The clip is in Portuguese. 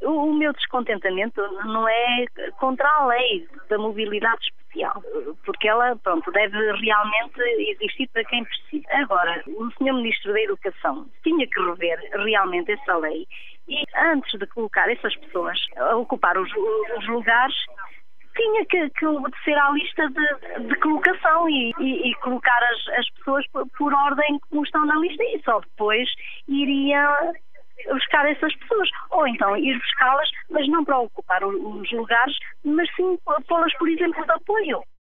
O meu descontentamento não é contra a lei da mobilidade especial, porque ela, pronto, deve realmente existir para quem precisa. Agora, o Sr. Ministro da Educação tinha que rever realmente essa lei e, antes de colocar essas pessoas a ocupar os lugares, tinha que obedecer à lista de colocação e colocar as pessoas por ordem como estão na lista, e só depois iria buscar essas pessoas. Ou então ir buscá-las, mas não para ocupar os lugares, mas sim pô-las, por exemplo, de apoio.